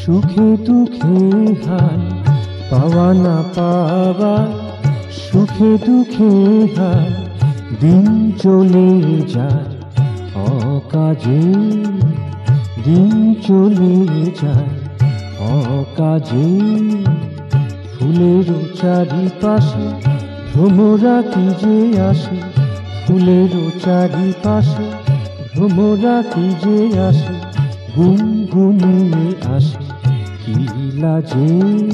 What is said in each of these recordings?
সুখে দুঃখে হায় পাওয়া না পাওয়া, সুখে দুঃখে হায় দিন চলে যায় অকাজে, দিন চলে যায় অকাজে। ফুলের চারিপাশে ভ্রমরা কি যে আসে, ফুলের চারিপাশে ভ্রমরা কি যে আসে, গুনগুনিয়ে আসে কি লাজে,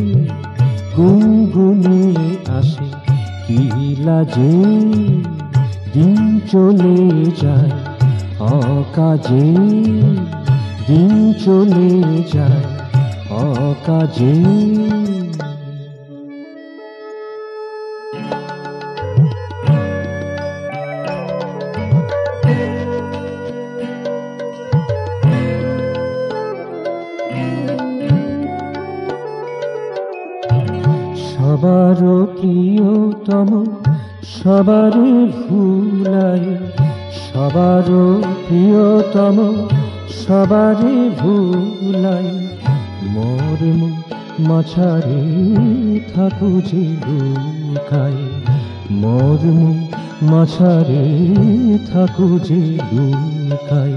গুনগুনিয়ে আসে কি লাজে। দিন চলে যায় অকাজে, দিন চলে যায় অকাজে। সবার প্রিয়তম সবারে ভুলাই, সবার প্রিয়তম সবারে ভুলাই। মোর মাঝারে থাকু যে লুকাই, মোর মাঝারে থাকু যে লুকাই।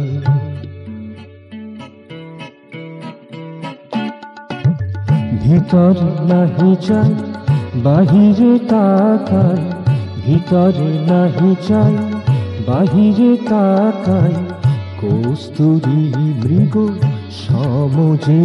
ভিতর নাহি চাই বাহিরে তাকাই, ভিতরে নাহি চাই বাহিরে তাকাই। কস্তুরী মৃগ সমজে,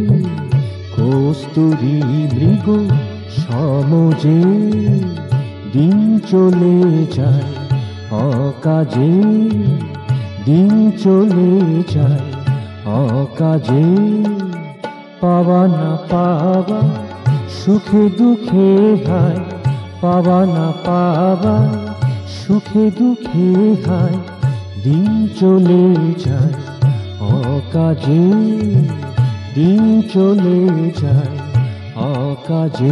কস্তুরী মৃগ সমজে। দিন চলে যায় অকাজে, দিন চলে যায় অকাজে। পাওয়া না পাওয়া সুখে দুঃখে হায়, পাওয়া না পাওয়া সুখে দুঃখে হায়। দিন চলে যায় অকাজে, দিন চলে যায় অকাজে।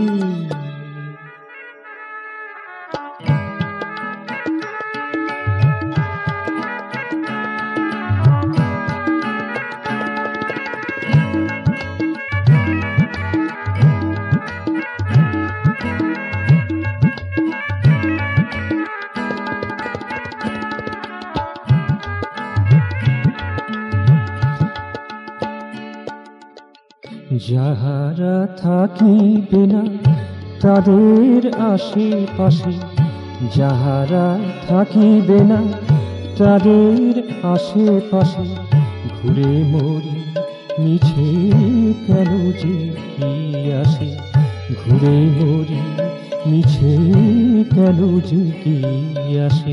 যাহারা থাকিবে না তাদের আশেপাশে, যাহারা থাকিবে না তাদের আশেপাশে। ঘুরে মরি মিছে কেন যে কি আসে, ঘুরে মরি মিছে কেন যে কি আসে।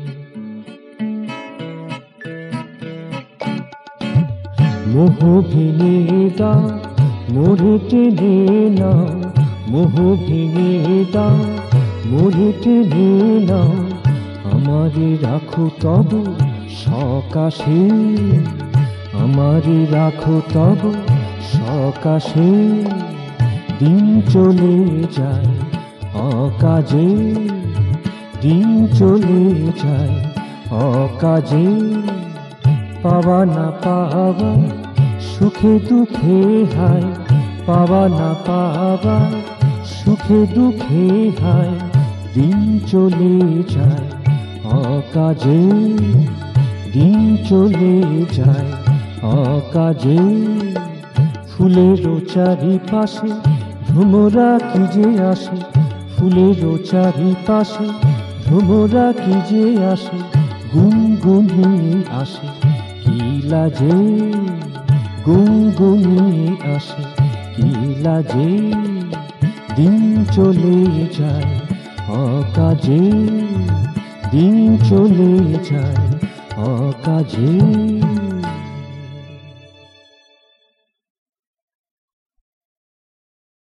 মোহ ভেঙে দাও মোরে টেনে নাও, মোহ ভেঙে দাও মোরে টেনে নাও। আমারে রাখো তব সকাশে, আমারে রাখো তব সকাশে। দিন চলে যায় অকাজে, দিন চলে যায় অকাজে। পাওয়া না পাওয়া সুখে দুঃখে হায়, পাওয়া না পাওয়া সুখে দুঃখে হায়। দিন চলে যায় অকাজে, দিন চলে যায় অকাজে। ফুলের চারিপাশে ভ্রমরা কি যে আসে, ফুলের চারিপাশে ভ্রমরা কি যে আসে। গুনগুনিয়ে আসে কি লাজে, গুনগুনিয়ে আসে কি লাজে। দিন চলে যায় অকাজে, দিন চলে যায় অকাজে।